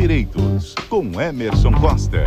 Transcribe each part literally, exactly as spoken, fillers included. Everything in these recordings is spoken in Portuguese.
Direitos, com Emerson Costa.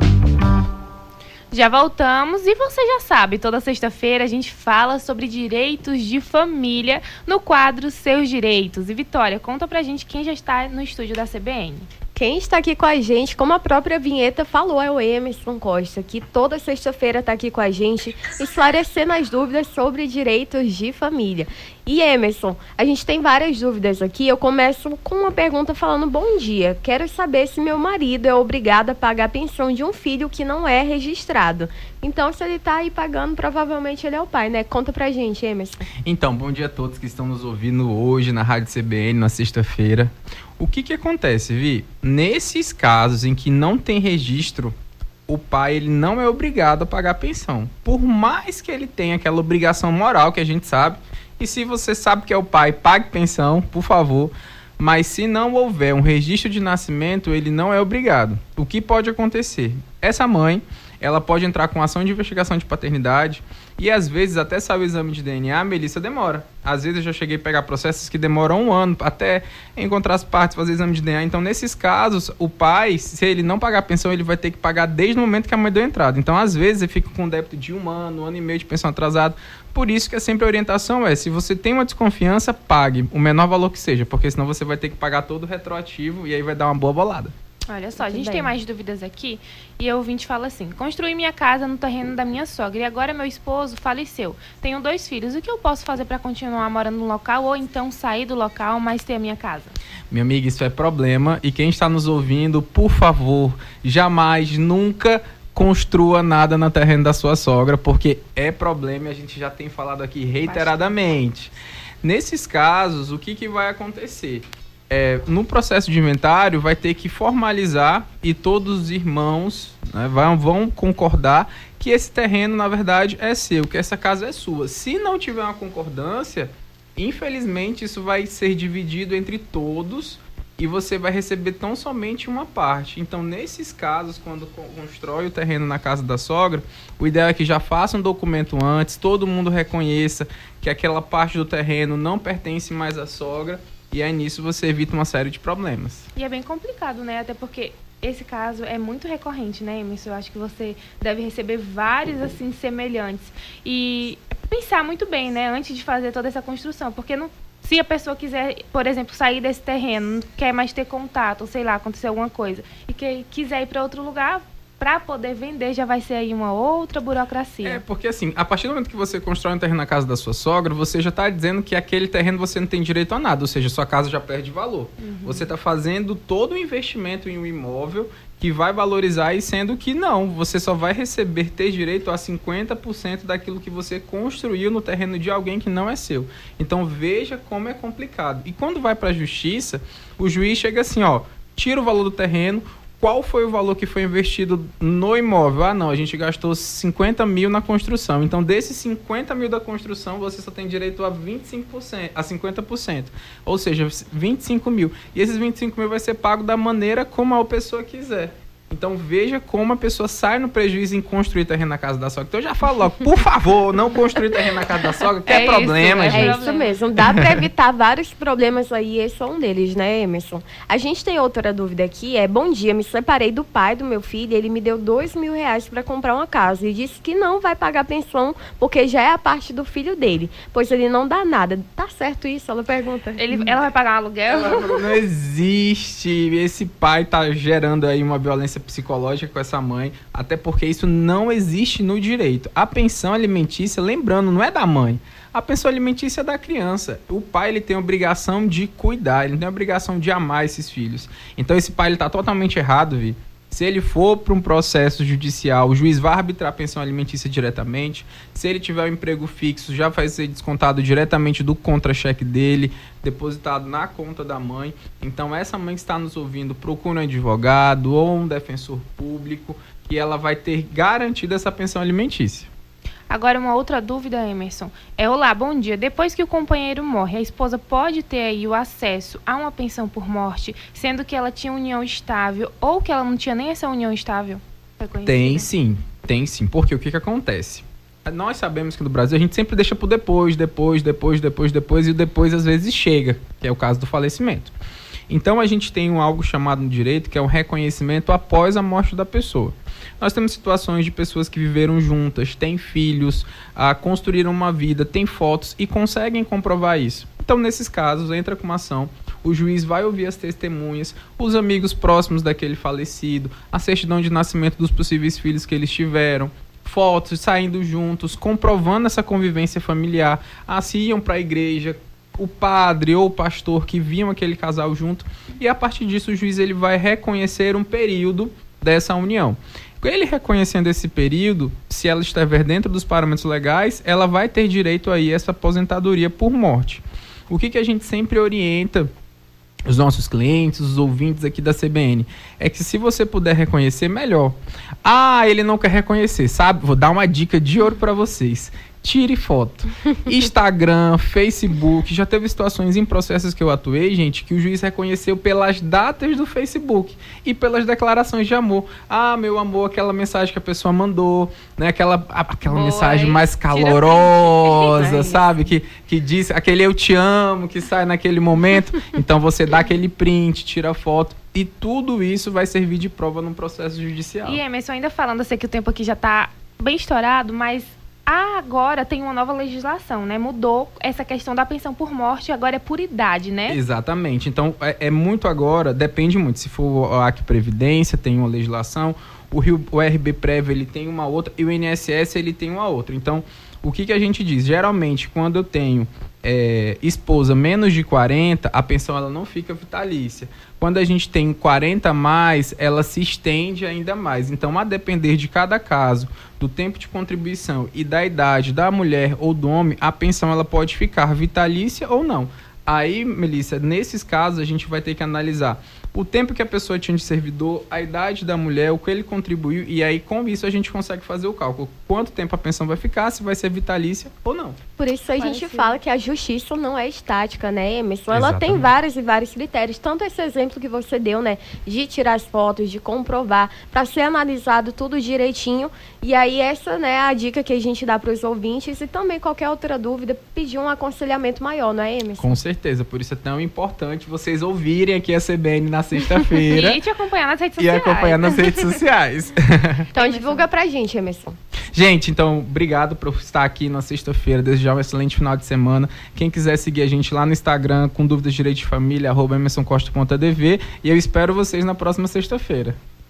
Já voltamos e você já sabe, toda sexta-feira a gente fala sobre direitos de família no quadro Seus Direitos. E Vitória, conta pra gente quem já está no estúdio da C B N. Quem está aqui com a gente, como a própria vinheta falou, é o Emerson Costa, que toda sexta-feira está aqui com a gente, esclarecendo as dúvidas sobre direitos de família. E Emerson, a gente tem várias dúvidas aqui. Eu começo com uma pergunta falando: bom dia, quero saber se meu marido é obrigado a pagar a pensão de um filho que não é registrado. Então, se ele está aí pagando, provavelmente ele é o pai, né? Conta pra gente, Emerson. Então, bom dia a todos que estão nos ouvindo hoje na Rádio C B N, na sexta-feira. O que que acontece, Vi? Nesses casos em que não tem registro, o pai ele não é obrigado a pagar a pensão. Por mais que ele tenha aquela obrigação moral que a gente sabe, e se você sabe que é o pai, pague pensão, por favor. Mas se não houver um registro de nascimento, ele não é obrigado. O que pode acontecer? Essa mãe, ela pode entrar com ação de investigação de paternidade e às vezes até sair o exame de D N A, Melissa, demora. Às vezes eu já cheguei a pegar processos que demoram um ano até encontrar as partes, fazer exame de D N A. Então, nesses casos, o pai, se ele não pagar a pensão, ele vai ter que pagar desde o momento que a mãe deu entrada. Então, às vezes, ele fica com um débito de um ano, um ano e meio de pensão atrasado. Por isso que é sempre a orientação é, se você tem uma desconfiança, pague o menor valor que seja, porque senão você vai ter que pagar todo o retroativo e aí vai dar uma boa bolada. Olha só, a gente bem. tem mais dúvidas aqui e o ouvinte fala assim: construí minha casa no terreno da minha sogra e agora meu esposo faleceu. Tenho dois filhos, o que eu posso fazer para continuar morando no local ou então sair do local, mas ter a minha casa? Minha amiga, isso é problema e quem está nos ouvindo, por favor, jamais, nunca construa nada no terreno da sua sogra, porque é problema e a gente já tem falado aqui reiteradamente. Nesses casos, o que, que vai acontecer? É, no processo de inventário vai ter que formalizar e todos os irmãos, né, vão, vão concordar que esse terreno na verdade é seu, que essa casa é sua. Se não tiver uma concordância, infelizmente isso vai ser dividido entre todos e você vai receber tão somente uma parte. Então, nesses casos, quando constrói o terreno na casa da sogra, o ideal é que já faça um documento antes, todo mundo reconheça que aquela parte do terreno não pertence mais à sogra. E aí nisso você evita uma série de problemas. E é bem complicado, né? Até porque esse caso é muito recorrente, né, Emerson? Eu acho que você deve receber vários, assim, semelhantes. E pensar muito bem, né, antes de fazer toda essa construção. Porque não, se a pessoa quiser, por exemplo, sair desse terreno, não quer mais ter contato, ou sei lá, acontecer alguma coisa, e que quiser ir para outro lugar, para poder vender, já vai ser aí uma outra burocracia. É, porque assim, a partir do momento que você constrói um terreno na casa da sua sogra, você já está dizendo que aquele terreno você não tem direito a nada, ou seja, sua casa já perde valor. Uhum. Você está fazendo todo o investimento em um imóvel que vai valorizar, e sendo que não, você só vai receber, ter direito a cinquenta por cento daquilo que você construiu no terreno de alguém que não é seu. Então veja como é complicado. E quando vai para a justiça, o juiz chega assim, ó, tira o valor do terreno. Qual foi o valor que foi investido no imóvel? Ah, não, a gente gastou cinquenta mil na construção. Então, desses cinquenta mil da construção, você só tem direito a vinte e cinco por cento, a cinquenta por cento. Ou seja, vinte e cinco mil. E esses vinte e cinco mil vai ser pago da maneira como a pessoa quiser. Então, veja como a pessoa sai no prejuízo em construir terreno na casa da sogra. Então, eu já falo logo, por favor, não construir terreno na casa da sogra, que é, é problema, isso, gente. É isso mesmo. Dá para evitar vários problemas aí, esse é um deles, né, Emerson? A gente tem outra dúvida aqui, é: bom dia, me separei do pai do meu filho, ele me deu dois mil reais para comprar uma casa e disse que não vai pagar pensão porque já é a parte do filho dele, pois ele não dá nada. Tá certo isso? Ela pergunta. Ele, ela vai pagar um aluguel? Ela, não existe. Esse pai tá gerando aí uma violência psicológica com essa mãe, até porque isso não existe no direito. A pensão alimentícia, lembrando, não é da mãe. A pensão alimentícia é da criança. O pai, ele tem a obrigação de cuidar, ele tem a obrigação de amar esses filhos. Então esse pai, ele tá totalmente errado, Vi. Se ele for para um processo judicial, o juiz vai arbitrar a pensão alimentícia diretamente. Se ele tiver um emprego fixo, já vai ser descontado diretamente do contra-cheque dele, depositado na conta da mãe. Então, essa mãe que está nos ouvindo, procure um advogado ou um defensor público, que ela vai ter garantida essa pensão alimentícia. Agora, uma outra dúvida, Emerson. É, olá, bom dia. Depois que o companheiro morre, a esposa pode ter aí o acesso a uma pensão por morte, sendo que ela tinha união estável ou que ela não tinha nem essa união estável? Tem sim, tem sim. Porque o que que acontece? Nós sabemos que no Brasil a gente sempre deixa pro depois, depois, depois, depois, depois, e o depois às vezes chega, que é o caso do falecimento. Então a gente tem um algo chamado no direito que é o reconhecimento após a morte da pessoa. Nós temos situações de pessoas que viveram juntas, têm filhos, ah, construíram uma vida, têm fotos e conseguem comprovar isso. Então, nesses casos, entra com uma ação, o juiz vai ouvir as testemunhas, os amigos próximos daquele falecido, a certidão de nascimento dos possíveis filhos que eles tiveram, fotos, saindo juntos, comprovando essa convivência familiar, assim iam para a igreja, o padre ou o pastor que viam aquele casal junto, e a partir disso o juiz ele vai reconhecer um período dessa união. Ele reconhecendo esse período, se ela estiver dentro dos parâmetros legais, ela vai ter direito aí a essa aposentadoria por morte. O que, que a gente sempre orienta os nossos clientes, os ouvintes aqui da C B N, é que se você puder reconhecer, melhor. Ah, ele não quer reconhecer, sabe? Vou dar uma dica de ouro para vocês. Tire foto. Instagram, Facebook, já teve situações em processos que eu atuei, gente, que o juiz reconheceu pelas datas do Facebook e pelas declarações de amor. Ah, meu amor, aquela mensagem que a pessoa mandou, né? Aquela, aquela Boa, mensagem hein? mais calorosa, sabe? Que, que diz, aquele eu te amo, que sai naquele momento. Então você dá aquele print, tira foto. E tudo isso vai servir de prova num processo judicial. E Emerson, ainda falando, eu sei que o tempo aqui já está bem estourado, mas agora tem uma nova legislação, né? Mudou essa questão da pensão por morte, agora é por idade, né? Exatamente. Então, é, é muito agora, depende muito. Se for a Ac Previdência, tem uma legislação, o, Rio, o R B Prev, ele tem uma outra, e o I N S S, ele tem uma outra. Então, o que, que a gente diz? Geralmente, quando eu tenho é, esposa menos de quarenta, a pensão ela não fica vitalícia. Quando a gente tem quarenta a mais, ela se estende ainda mais. Então, a depender de cada caso, do tempo de contribuição e da idade da mulher ou do homem, a pensão ela pode ficar vitalícia ou não. Aí, Melissa, nesses casos a gente vai ter que analisar o tempo que a pessoa tinha de servidor, a idade da mulher, o que ele contribuiu, e aí com isso a gente consegue fazer o cálculo. Quanto tempo a pensão vai ficar, se vai ser vitalícia ou não. Por isso a gente Parecido. fala que a justiça não é estática, né, Emerson? Ela Exatamente. tem vários e vários critérios. Tanto esse exemplo que você deu, né, de tirar as fotos, de comprovar, para ser analisado tudo direitinho. E aí essa, né, é a dica que a gente dá para os ouvintes, e também qualquer outra dúvida, pedir um aconselhamento maior, não é, Emerson? Com certeza, por isso é tão importante vocês ouvirem aqui a C B N na sexta-feira. E te acompanhar nas redes E sociais. acompanhar nas redes sociais. Então divulga pra gente, Emerson. Gente, então, obrigado por estar aqui na sexta-feira. Desejar um excelente final de semana. Quem quiser seguir a gente lá no Instagram, com dúvidas de direito de família, arroba emerson costa ponto a d v. E eu espero vocês na próxima sexta-feira.